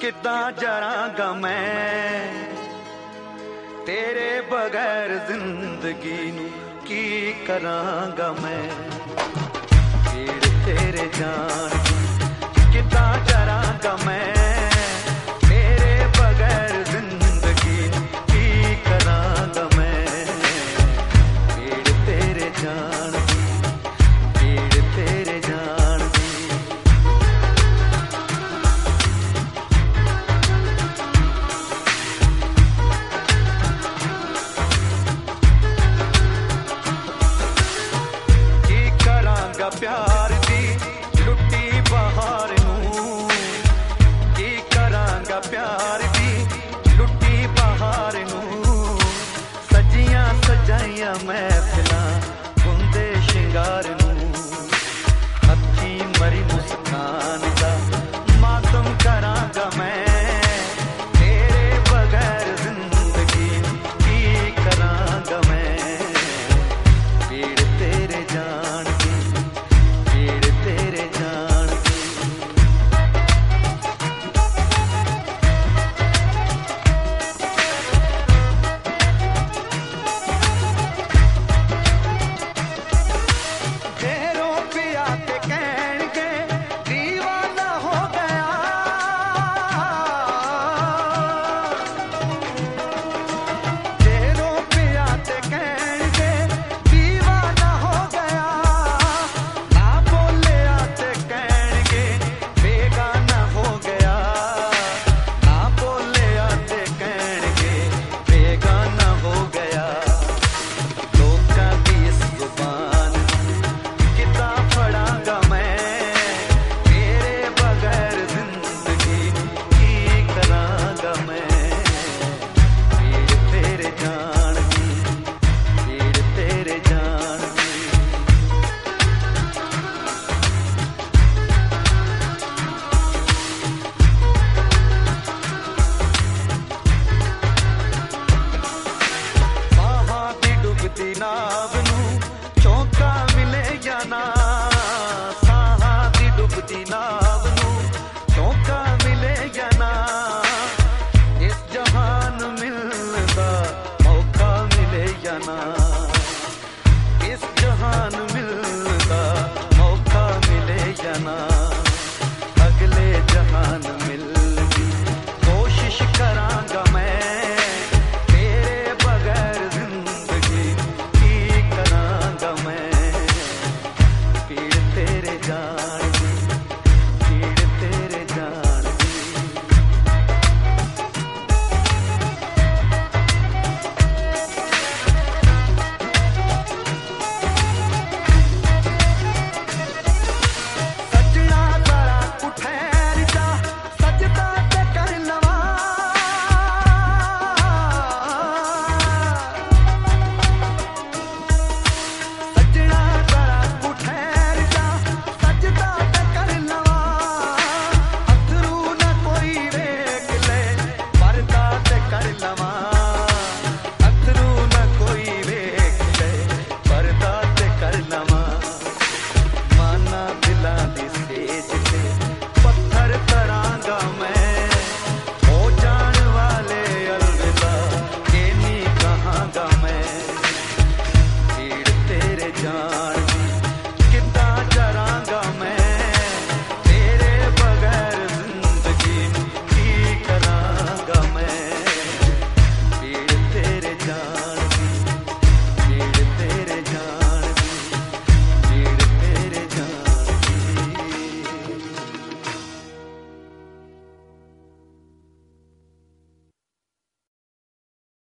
कितना जरांगा मैं तेरे बगैर जिंदगी नू की करांगा मैं। पीड़ तेरे जान कितना जरांगा मैं तेरे बगैर जिंदगी नू की करांगा मैं। पीड़ तेरे जान पीड़ तेरे जान प्यार दी लुट्टी बहार नू की करांगा प्यार दी लुट्टी बहार नू। सजियां सजाइयां महफिलां बुंदे शिंगार नू हथी मरी मुस्कान दा मातम करांगा मैं तेरे बगैर जिंदगी की करांगा मैं। पीड़ तेरे जान नाव नू चौका मिले या ना साहा दी डुबदी नाव नू चौका मिले या ना इस जहान मिलदा मौका मिले या ना।